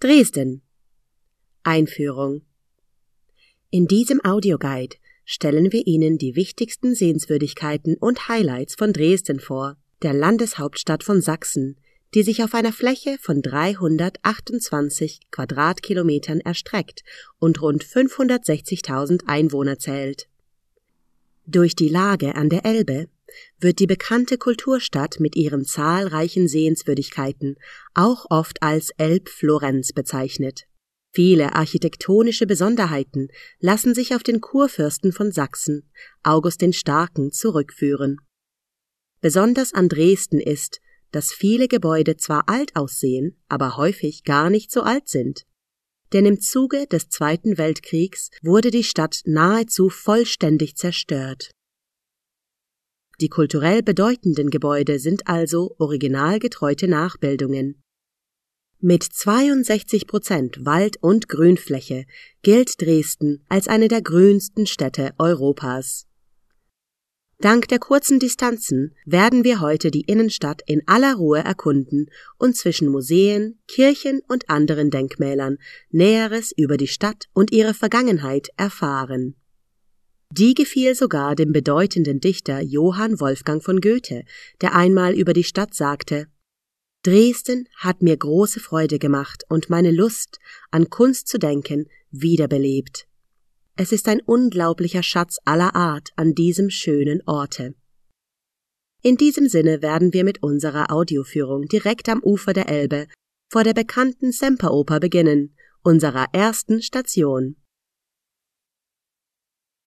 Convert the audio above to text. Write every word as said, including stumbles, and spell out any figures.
Dresden. Einführung. In diesem Audioguide stellen wir Ihnen die wichtigsten Sehenswürdigkeiten und Highlights von Dresden vor, der Landeshauptstadt von Sachsen, die sich auf einer Fläche von dreihundertachtundzwanzig Quadratkilometern erstreckt und rund fünfhundertsechzigtausend Einwohner zählt. Durch die Lage an der Elbe wird die bekannte Kulturstadt mit ihren zahlreichen Sehenswürdigkeiten auch oft als Elbflorenz bezeichnet. Viele architektonische Besonderheiten lassen sich auf den Kurfürsten von Sachsen, August den Starken, zurückführen. Besonders an Dresden ist, dass viele Gebäude zwar alt aussehen, aber häufig gar nicht so alt sind. Denn im Zuge des Zweiten Weltkriegs wurde die Stadt nahezu vollständig zerstört. Die kulturell bedeutenden Gebäude sind also originalgetreute Nachbildungen. Mit zweiundsechzig Prozent Wald- und Grünfläche gilt Dresden als eine der grünsten Städte Europas. Dank der kurzen Distanzen werden wir heute die Innenstadt in aller Ruhe erkunden und zwischen Museen, Kirchen und anderen Denkmälern Näheres über die Stadt und ihre Vergangenheit erfahren. Die gefiel sogar dem bedeutenden Dichter Johann Wolfgang von Goethe, der einmal über die Stadt sagte: Dresden hat mir große Freude gemacht und meine Lust, an Kunst zu denken, wiederbelebt. Es ist ein unglaublicher Schatz aller Art an diesem schönen Orte. In diesem Sinne werden wir mit unserer Audioführung direkt am Ufer der Elbe vor der bekannten Semperoper beginnen, unserer ersten Station.